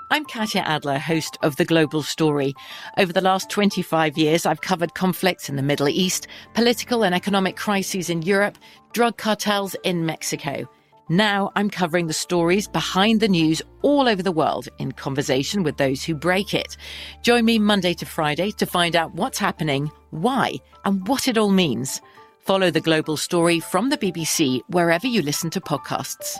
I'm Katya Adler, host of The Global Story. Over the last 25 years, I've covered conflicts in the Middle East, political and economic crises in Europe, drug cartels in Mexico. Now I'm covering the stories behind the news all over the world in conversation with those who break it. Join me Monday to Friday to find out what's happening, why, and what it all means. Follow The Global Story from the BBC wherever you listen to podcasts.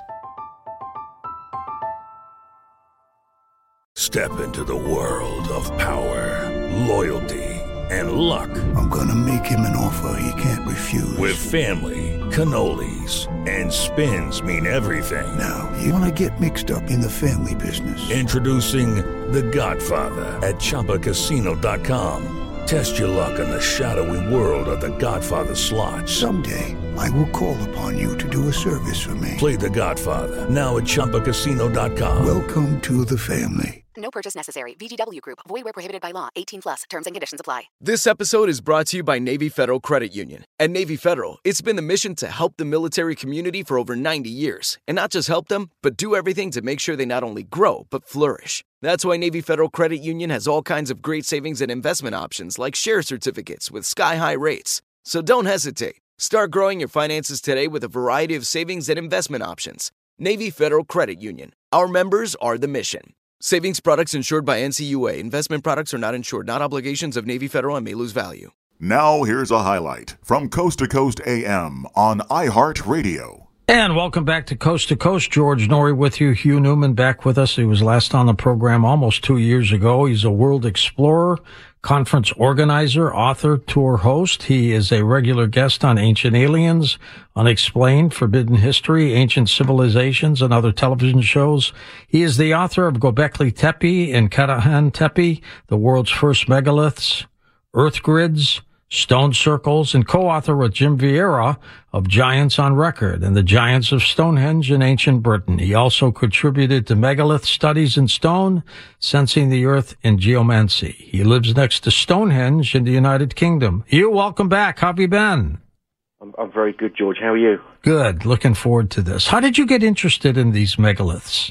Step into the world of power, loyalty, and luck. I'm gonna make him an offer he can't refuse. With family, cannolis, and spins mean everything. Now, you wanna get mixed up in the family business. Introducing The Godfather at ChumbaCasino.com. Test your luck in the shadowy world of The Godfather slot. Someday, I will call upon you to do a service for me. Play The Godfather, now at ChumbaCasino.com. Welcome to the family. No purchase necessary. VGW Group. Void where prohibited by law. 18+. Terms and conditions apply. This episode is brought to you by Navy Federal Credit Union. At Navy Federal, it's been the mission to help the military community for over 90 years. And not just help them, but do everything to make sure they not only grow, but flourish. That's why Navy Federal Credit Union has all kinds of great savings and investment options like share certificates with sky-high rates. So don't hesitate. Start growing your finances today with a variety of savings and investment options. Navy Federal Credit Union. Our members are the mission. Savings products insured by NCUA. Investment products are not insured, not obligations of Navy Federal and may lose value. Now here's a highlight from Coast to Coast AM on iHeartRadio. And welcome back to Coast. George Norrie with you. Hugh Newman back with us. He was last on the program almost 2 years ago. He's a world explorer, conference organizer, author, tour host. He is a regular guest on Ancient Aliens, Unexplained, Forbidden History, Ancient Civilizations, and other television shows. He is the author of Göbekli Tepe and Katahan Tepe, the world's first megaliths, Earth Grids, Stone Circles, and co-author with Jim Vieira of Giants on Record and the Giants of Stonehenge in Ancient Britain. He also contributed to megalith studies in stone, sensing the earth, and geomancy. He lives next to Stonehenge in the United Kingdom. Hugh, welcome back. How have you been? I'm very good, George. How are you? Good. Looking forward to this. How did you get interested in these megaliths?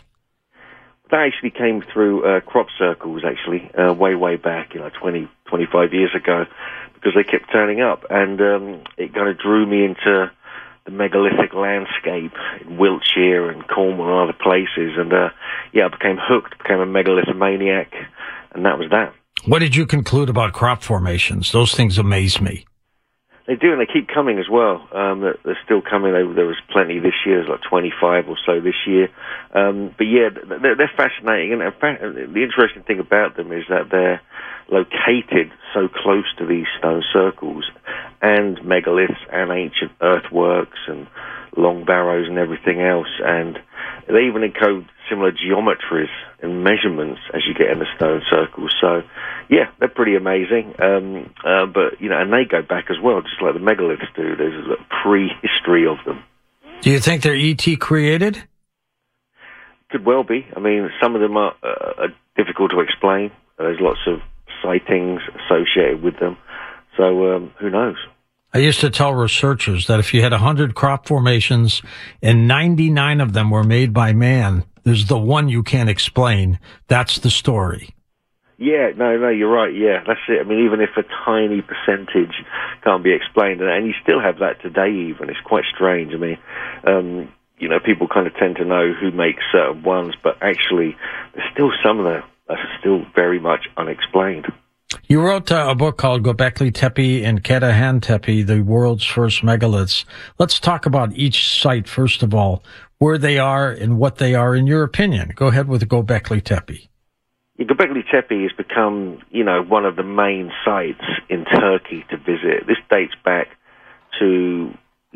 That actually came through crop circles, actually, way back, 20, 25 years ago, because they kept turning up, and it kind of drew me into the megalithic landscape in Wiltshire and Cornwall and other places, and I became hooked, became a megalithomaniac, and that was that. What did you conclude about crop formations? Those things amaze me. They do, and they keep coming as well. They're still coming. There was plenty this year. There's like 25 or so this year. But yeah, they're fascinating. And the interesting thing about them is that they're located so close to these stone circles and megaliths and ancient earthworks and long barrows and everything else. And they even encode similar geometries and measurements as you get in the stone circles. So, yeah, they're pretty amazing. But, and they go back as well, just like the megaliths do. There's a prehistory of them. Do you think they're ET created? Could well be. I mean, some of them are difficult to explain. There's lots of sightings associated with them. So, who knows? I used to tell researchers that if you had 100 crop formations and 99 of them were made by man, there's the one you can't explain. That's the story. Yeah, no, you're right. Yeah, that's it. I mean, even if a tiny percentage can't be explained, and you still have that today even, it's quite strange. I mean, people kind of tend to know who makes certain ones, but actually there's still some of them that are still very much unexplained. You wrote a book called Göbekli Tepe and Katahan Tepe, the world's first megaliths. Let's talk about each site, first of all, where they are and what they are in your opinion. Go ahead with Göbekli Tepe. Yeah, Göbekli Tepe has become, one of the main sites in Turkey to visit. This dates back to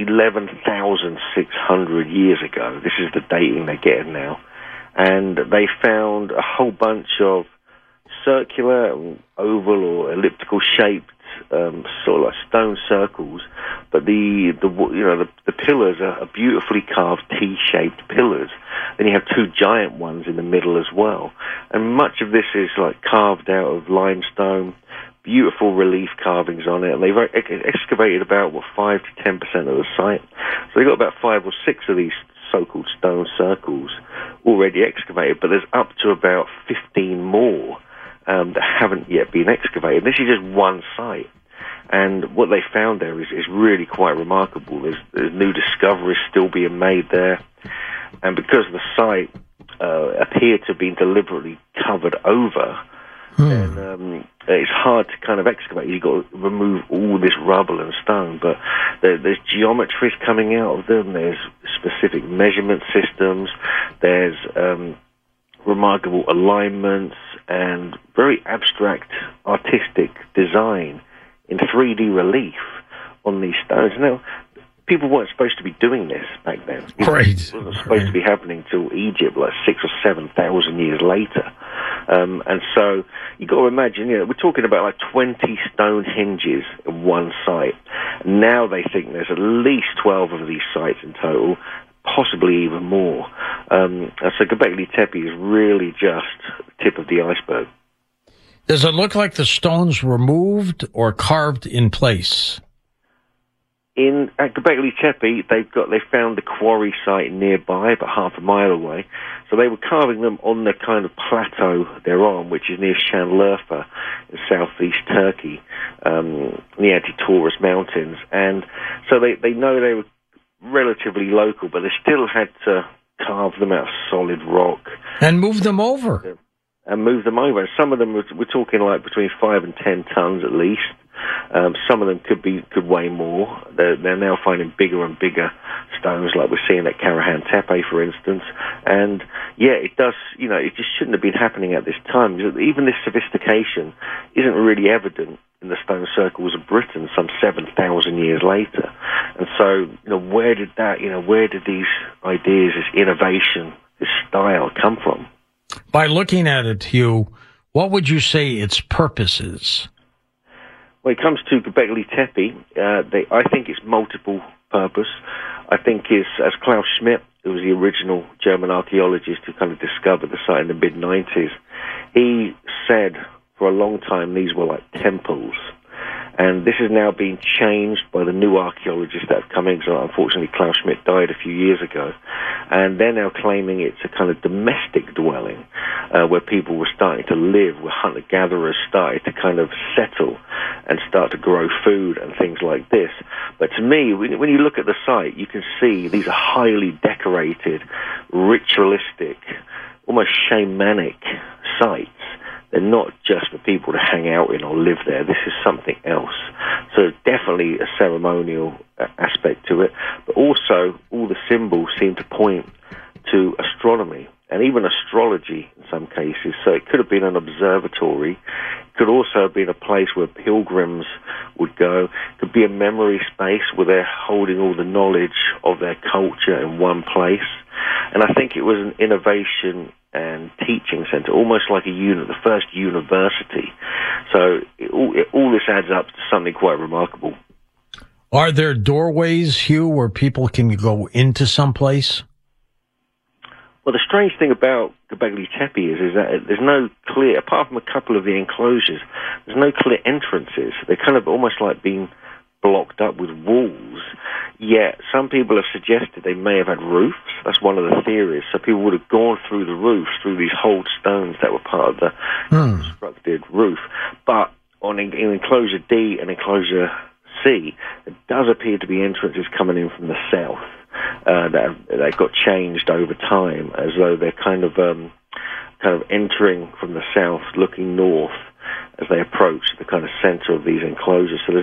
11,600 years ago. This is the dating they're getting now. And they found a whole bunch of circular, oval or elliptical shaped sort of like stone circles, but the pillars are beautifully carved T-shaped pillars. Then you have two giant ones in the middle as well, and much of this is like carved out of limestone, beautiful relief carvings on it, and they've excavated about 5 to 10% of the site. So they got about 5 or 6 of these so-called stone circles already excavated, but there's up to about 15 more that haven't yet been excavated. This is just one site. And what they found there is really quite remarkable. There's new discoveries still being made there. And because the site appeared to have been deliberately covered over, then it's hard to kind of excavate. You've got to remove all this rubble and stone. But there's geometries coming out of them. There's specific measurement systems. There's remarkable alignments and very abstract artistic design in 3D relief on these stones. Now, people weren't supposed to be doing this back then. Right. It wasn't supposed to be happening till Egypt, like 6,000 or 7,000 years later. And so you've got to imagine, we're talking about like 20 stone hinges in one site. Now they think there's at least 12 of these sites in total, possibly even more. And so Göbekli Tepe is really just the tip of the iceberg. Does it look like the stones were moved or carved in place? At Göbekli Tepe, they found the quarry site nearby, about half a mile away. So they were carving them on the kind of plateau they're on, which is near Şanlıurfa in southeast Turkey, near the Taurus Mountains. And so they know they were relatively local, but they still had to carve them out of solid rock. And move them over. And move them over. Some of them, we're talking like between 5 and 10 tons at least. Some of them could weigh more. They're now finding bigger and bigger stones, like we're seeing at Karahan Tepe, for instance. And yeah, it does. It just shouldn't have been happening at this time. Even this sophistication isn't really evident in the stone circles of Britain some 7,000 years later. And so, where did these ideas, this innovation, this style come from? By looking at it, Hugh, what would you say its purpose is? When it comes to Göbekli Tepe, I think it's multiple purpose. I think it's, as Klaus Schmidt, who was the original German archaeologist who kind of discovered the site in the mid-90s, he said for a long time these were like temples. And this is now being changed by the new archaeologists that have come in. So unfortunately, Klaus Schmidt died a few years ago. And they're now claiming it's a kind of domestic dwelling where people were starting to live, where hunter-gatherers started to kind of settle and start to grow food and things like this. But to me, when you look at the site, you can see these are highly decorated, ritualistic, almost shamanic sites. They're not just for people to hang out in or live there. This is something else. So definitely a ceremonial aspect to it. But also, all the symbols seem to point to astronomy and even astrology in some cases. So it could have been an observatory. It could also have been a place where pilgrims would go. It could be a memory space where they're holding all the knowledge of their culture in one place. And I think it was an innovation and teaching center, almost like the first university. So all this adds up to something quite remarkable. Are there doorways, Hugh, where people can go into some place? Well, the strange thing about Göbekli Tepe is that there's no clear, apart from a couple of the enclosures, there's no clear entrances. They're kind of almost like being blocked up with walls. Yet some people have suggested they may have had roofs. That's one of the theories. So people would have gone through the roofs, through these hold stones that were part of the constructed roof. But in enclosure D and enclosure C, there does appear to be entrances coming in from the south that got changed over time, as though they're kind of entering from the south, looking north as they approach the kind of center of these enclosures. So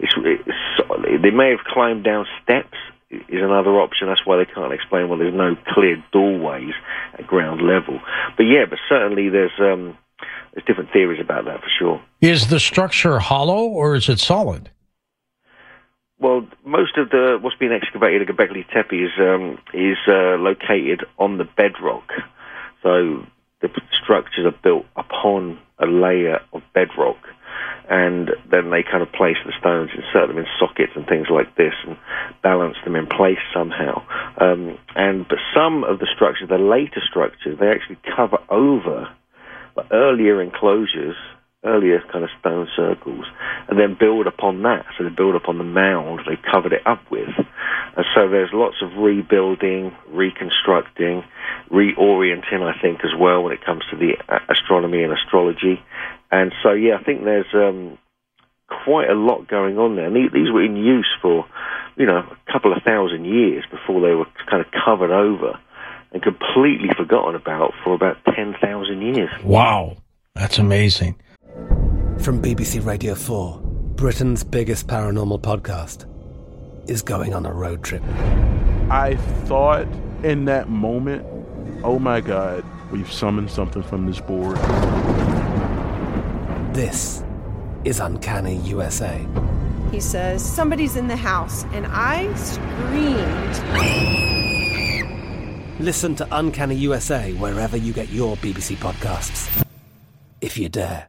they may have climbed down steps, is another option. That's why they can't explain why there's no clear doorways at ground level. But certainly there's different theories about that for sure. Is the structure hollow or is it solid? Well, most of what's been excavated at Göbekli Tepe is located on the bedrock. So the structures are built upon a layer of bedrock, and then they kind of place the stones, insert them in sockets and things like this, and balance them in place somehow. But some of the structures, the later structures, they actually cover over earlier enclosures earlier kind of stone circles, and then build upon that. So they build upon the mound they covered it up with. And so there's lots of rebuilding, reconstructing, reorienting, I think, as well when it comes to the astronomy and astrology. And so, yeah, I think there's quite a lot going on there. And these were in use for, a couple of thousand years before they were kind of covered over and completely forgotten about for about 10,000 years. Wow, that's amazing. From BBC Radio 4, Britain's biggest paranormal podcast is going on a road trip. I thought in that moment, oh my God, we've summoned something from this board. This is Uncanny USA. He says, somebody's in the house, and I screamed. Listen to Uncanny USA wherever you get your BBC podcasts, if you dare.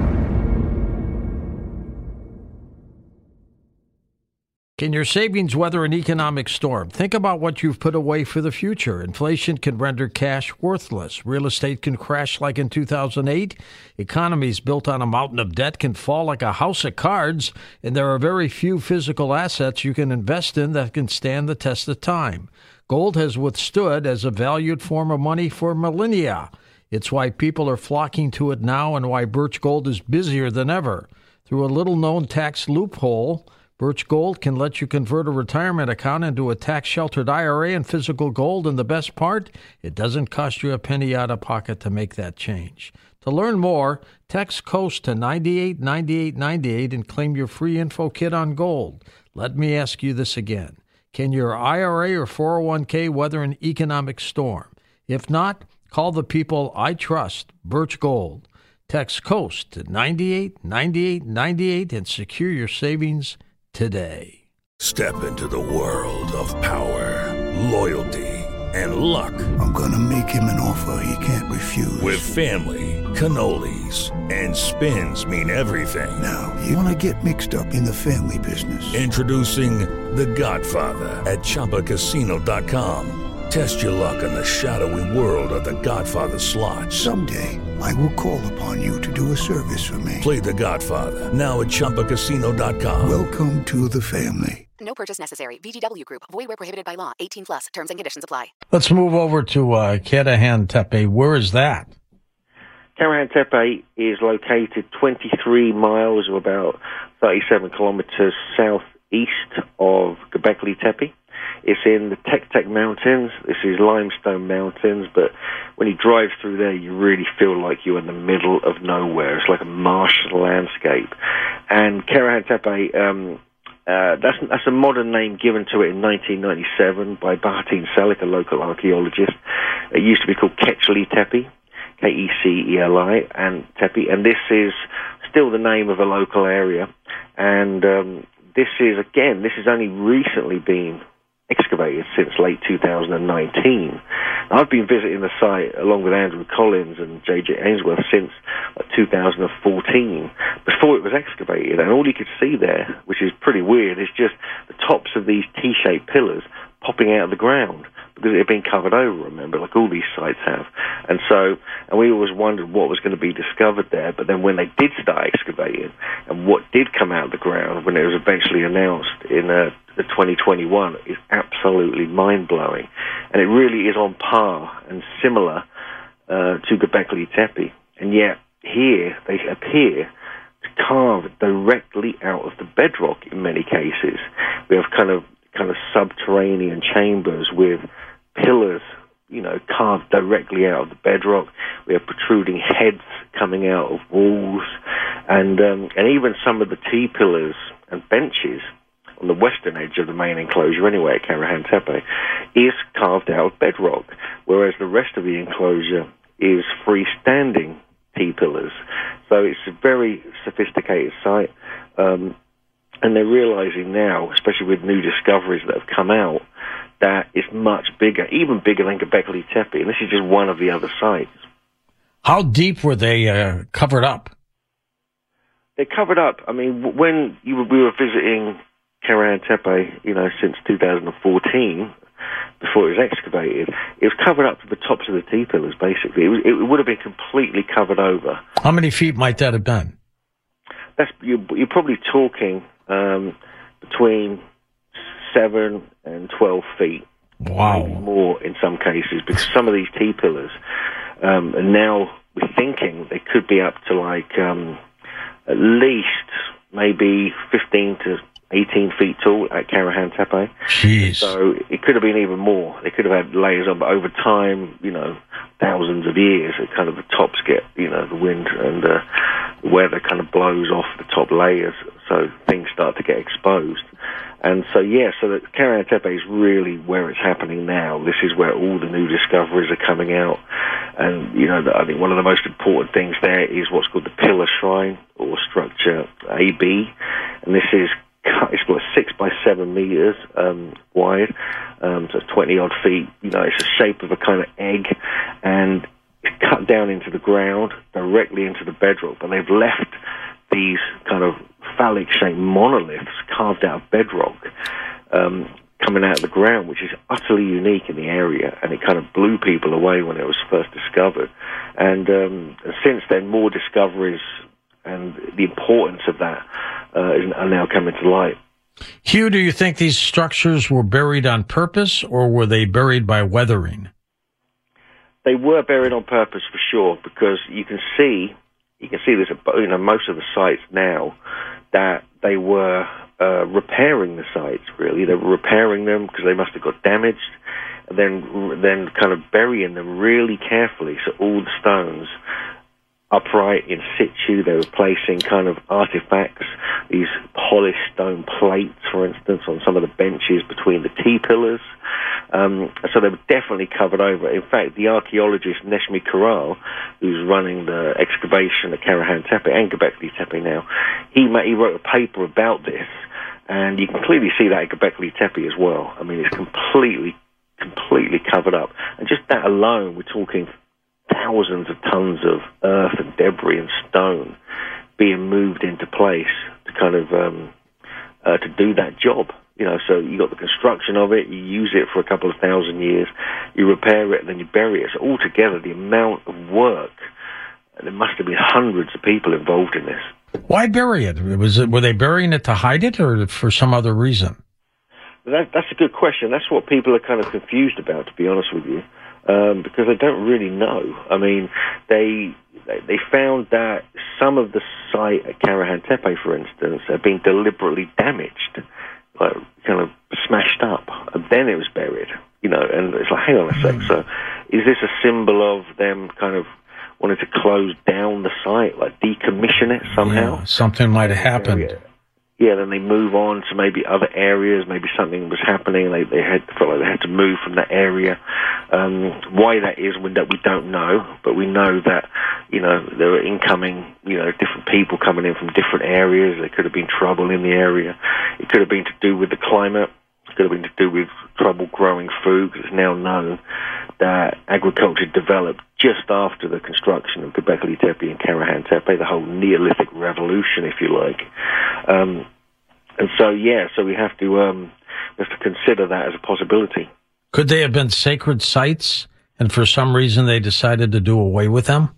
Can your savings weather an economic storm? Think about what you've put away for the future. Inflation can render cash worthless. Real estate can crash like in 2008. Economies built on a mountain of debt can fall like a house of cards. And there are very few physical assets you can invest in that can stand the test of time. Gold has withstood as a valued form of money for millennia. It's why people are flocking to it now and why Birch Gold is busier than ever. Through a little-known tax loophole, Birch Gold can let you convert a retirement account into a tax-sheltered IRA and physical gold, and the best part, it doesn't cost you a penny out of pocket to make that change. To learn more, text COAST to 989898 and claim your free info kit on gold. Let me ask you this again. Can your IRA or 401k weather an economic storm? If not, call the people I trust, Birch Gold. Text COAST to 989898 and secure your savings today. Step into the world of power, loyalty, and luck. I'm gonna make him an offer he can't refuse. With family, cannolis, and spins mean everything. Now, you wanna get mixed up in the family business. Introducing The Godfather at ChumbaCasino.com. Test your luck in the shadowy world of The Godfather slot. Someday, I will call upon you to do a service for me. Play The Godfather now at ChumbaCasino.com. Welcome to the family. No purchase necessary. VGW Group. Void where prohibited by law. 18+. Terms and conditions apply. Let's move over to Karahan Tepe. Where is that? Karahan Tepe is located 23 miles or about 37 kilometers southeast of Göbekli Tepe. It's in the Tek Tek Mountains. This is limestone mountains, but when you drive through there, you really feel like you're in the middle of nowhere. It's like a martial landscape. And Karahan Tepe, that's a modern name given to it in 1997 by Bahattin Selik, a local archaeologist. It used to be called Keceli Tepe, Keceli and Tepe, and this is still the name of a local area. And this is only recently been excavated since late 2019. I've been visiting the site along with Andrew Collins and J.J. Ainsworth since 2014, before it was excavated, and all you could see there, which is pretty weird, is just the tops of these T-shaped pillars popping out of the ground, because it had been covered over, remember, like all these sites have. And we always wondered what was going to be discovered there, but then when they did start excavating, and what did come out of the ground when it was eventually announced in 2021 is absolutely mind-blowing. And it really is on par and similar to Göbekli Tepe. And yet, here, they appear to carve directly out of the bedrock in many cases. We have kind of subterranean chambers with pillars, carved directly out of the bedrock. We have protruding heads coming out of walls, and even some of the T-pillars and benches on the western edge of the main enclosure, anyway, at Karahan Tepe, is carved out of bedrock, whereas the rest of the enclosure is freestanding T-pillars. So it's a very sophisticated site, and they're realizing now, especially with new discoveries that have come out, that it's much bigger, even bigger than Göbekli Tepe, and this is just one of the other sites. How deep were they covered up? They're covered up. I mean, when we were visiting Karahan Tepe, since 2014, before it was excavated, it was covered up to the tops of the T-pillars, basically. It would have been completely covered over. How many feet might that have been? you're probably talking between 7 and 12 feet. Wow. Maybe more in some cases, because some of these T-pillars, and now we're thinking they could be up to like at least maybe 15 to 18 feet tall at Karahan Tepe. Jeez. So it could have been even more. They could have had layers on, but over time, thousands of years, it kind of the tops get, the wind and the weather kind of blows off the top layers, so things start to get exposed. And so, so the Karahan Tepe is really where it's happening now. This is where all the new discoveries are coming out. And, I think one of the most important things there is what's called the Pillar Shrine, or Structure AB. And this is, it's got 6 by 7 meters wide, so it's 20-odd feet. It's the shape of a kind of egg, and it's cut down into the ground, directly into the bedrock. But they've left these kind of phallic-shaped monoliths carved out of bedrock coming out of the ground, which is utterly unique in the area, and it kind of blew people away when it was first discovered. And since then, more discoveries and the importance of that are now coming to light. Hugh, do you think these structures were buried on purpose, or were they buried by weathering? They were buried on purpose for sure, because you can see this at most of the sites now, that they were repairing the sites. Really, they were repairing them because they must have got damaged, and then kind of burying them really carefully, so all the stones upright in situ. They were placing kind of artifacts, these polished stone plates, for instance, on some of the benches between the T-pillars. So they were definitely covered over. In fact, the archaeologist Neshmi Karal, who's running the excavation at Karahan Tepe and Göbekli Tepe now, he wrote a paper about this, and you can clearly see that at Göbekli Tepe as well. I mean, it's completely covered up. And just that alone, we're talking thousands of tons of earth and debris and stone being moved into place to kind of to do that job. So you got the construction of it, you use it for a couple of thousand years, you repair it, and then you bury it. So altogether, the amount of work, there must have been hundreds of people involved in this. Why bury it? Were they burying it to hide it, or for some other reason? That's a good question. That's what people are kind of confused about, to be honest with you. Because they don't really know. I mean, they found that some of the site at Karahan Tepe, for instance, had been deliberately damaged, like kind of smashed up, and then it was buried. And it's like, hang on a sec. So, is this a symbol of them kind of wanting to close down the site, like decommission it somehow? Yeah, something might have happened. Yeah, then they move on to maybe other areas. Maybe something was happening. They felt like they had to move from that area. Why that is, we don't know. But we know that there were incoming, different people coming in from different areas. There could have been trouble in the area. It could have been to do with the climate. It could have been to do with trouble growing food. Because it's now known that agriculture developed just after the construction of Göbekli Tepe and Karahan Tepe, the whole Neolithic revolution, if you like. And so we have to consider that as a possibility. Could they have been sacred sites, and for some reason they decided to do away with them?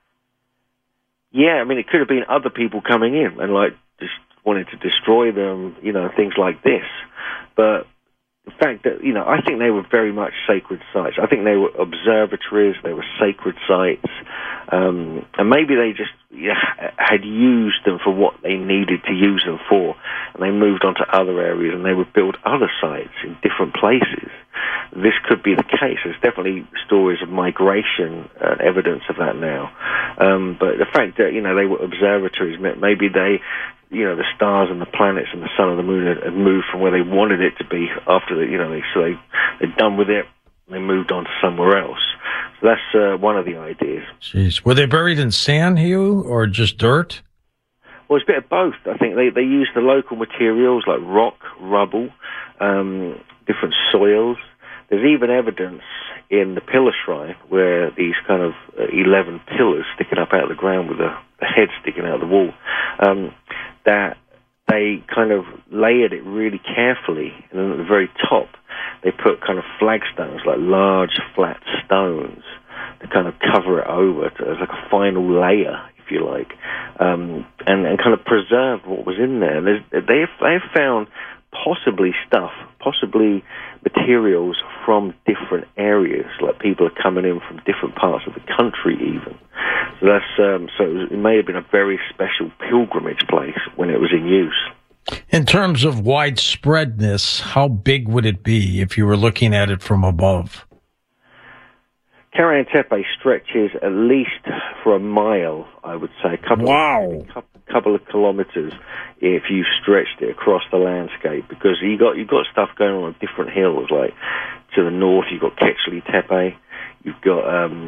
Yeah, I mean, it could have been other people coming in and just wanted to destroy them, things like this. But the fact that, I think they were very much sacred sites. I think they were observatories, they were sacred sites, and maybe they just had used them for what they needed to use them for, and they moved on to other areas, and they would build other sites in different places. This could be the case. There's definitely stories of migration and evidence of that now. But the fact that, they were observatories meant maybe they, the stars and the planets and the sun and the moon had moved from where they wanted it to be after they'd done with it, and they moved on to somewhere else. So that's one of the ideas. Jeez. Were they buried in sand, Hugh, or just dirt? Well, it's a bit of both. I think they used the local materials like rock, rubble, different soils. There's even evidence in the Pillar Shrine where these kind of 11 pillars sticking up out of the ground with the head sticking out of the wall, that they kind of layered it really carefully, and then at the very top they put kind of flagstones, like large flat stones, to kind of cover it over as like a final layer, if if you like, and kind of preserved what was in there. And they have found possibly materials from different areas, like people are coming in from different parts of the country even. So that's it may have been a very special pilgrimage place when it was in use. In terms of widespreadness, how big would it be if you were looking at it from above? Karahan Tepe stretches at least for a mile, I would say. Couple of kilometers if you stretched it across the landscape, because you've got stuff going on different hills. Like to the north, you've got Kechley Tepe. You've got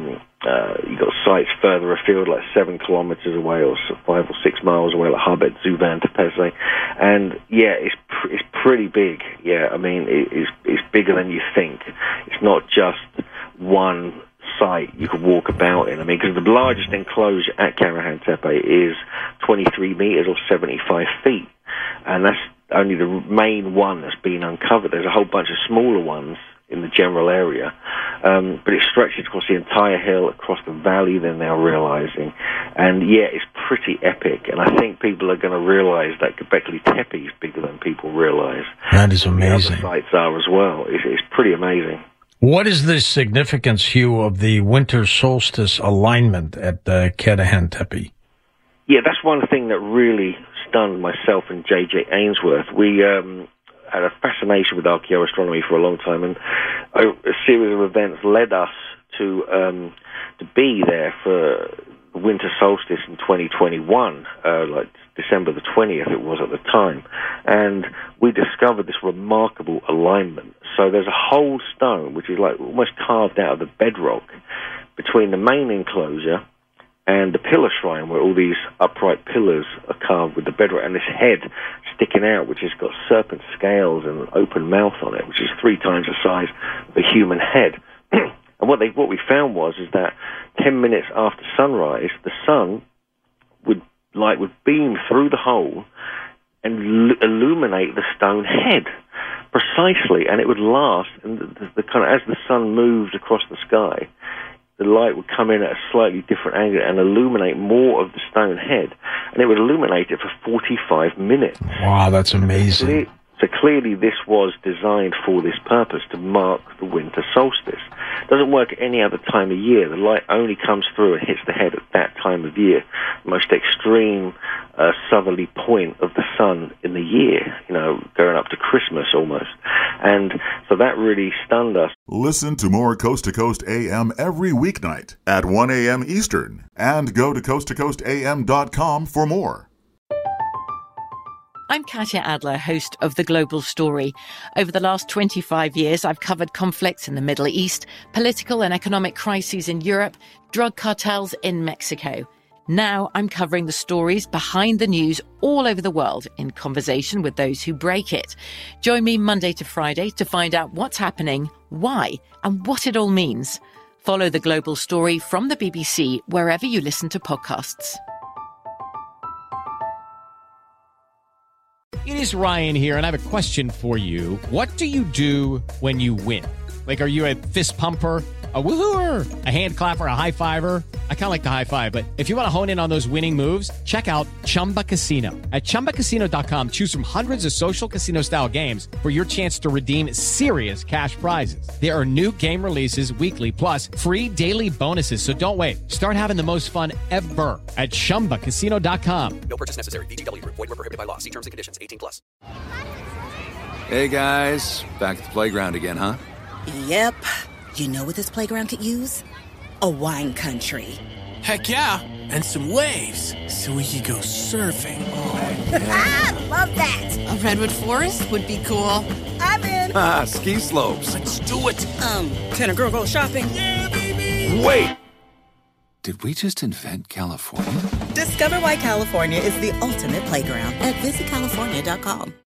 sites further afield, like 7 kilometers away, or 5 or 6 miles away, like Habet Zuvan Tepeze. And yeah, it's pretty big. Yeah, I mean it's bigger than you think. It's not just one site you could walk about in. I mean, because the largest enclosure at Karahan Tepe is 23 meters or 75 feet, and that's only the main one that's been uncovered. There's a whole bunch of smaller ones in the general area, but it stretches across the entire hill, across the valley, they're now realizing. And yeah, it's pretty epic, and I think people are going to realize that Göbekli Tepe is bigger than people realize. That is amazing. The other sites are as well. It's pretty amazing. What is the significance, Hugh, of the winter solstice alignment at Karahan Tepe? Yeah, that's one thing that really stunned myself and J.J. Ainsworth. We had a fascination with archaeoastronomy for a long time, and a series of events led us to be there for the winter solstice in 2021, like December the 20th it was at the time, and we discovered this remarkable alignment. So there's a whole stone, which is like almost carved out of the bedrock, between the main enclosure and the pillar shrine, where all these upright pillars are carved with the bedrock, and this head sticking out, which has got serpent scales and an open mouth on it, which is 3 times the size of a human head. And what we found was that 10 minutes after sunrise, the sun would beam through the hole and illuminate the stone head precisely, and it would last. And the kind of, as the sun moved across the sky, the light would come in at a slightly different angle and illuminate more of the stone head, and it would illuminate it for 45 minutes. Wow, that's amazing. So clearly this was designed for this purpose, to mark the winter solstice. It doesn't work at any other time of year. The light only comes through and hits the head at that time of year, the most extreme southerly point of the sun in the year, going up to Christmas almost. And so that really stunned us. Listen to more Coast to Coast AM every weeknight at 1 a.m. Eastern, and go to coasttocoastam.com for more. I'm Katya Adler, host of The Global Story. Over the last 25 years, I've covered conflicts in the Middle East, political and economic crises in Europe, drug cartels in Mexico. Now I'm covering the stories behind the news all over the world in conversation with those who break it. Join me Monday to Friday to find out what's happening, why, and what it all means. Follow The Global Story from the BBC wherever you listen to podcasts. It is Ryan here, and I have a question for you. What do you do when you win? Like, are you a fist pumper, a woohooer, a hand clapper, a high fiver? I kind of like the high five, but if you want to hone in on those winning moves, check out Chumba Casino. At ChumbaCasino.com, choose from hundreds of social casino-style games for your chance to redeem serious cash prizes. There are new game releases weekly, plus free daily bonuses. So don't wait. Start having the most fun ever at ChumbaCasino.com. No purchase necessary. VGW. Void where prohibited by law. See terms and conditions. 18+. Hey, guys. Back at the playground again, huh? Yep. You know what this playground could use? A wine country. Heck yeah, and some waves so we could go surfing. Oh, yeah. Love that. A redwood forest would be cool. I'm in. Ski slopes. Let's do it. Can a girl go shopping? Yeah, baby. Wait. Did we just invent California? Discover why California is the ultimate playground at visitcalifornia.com.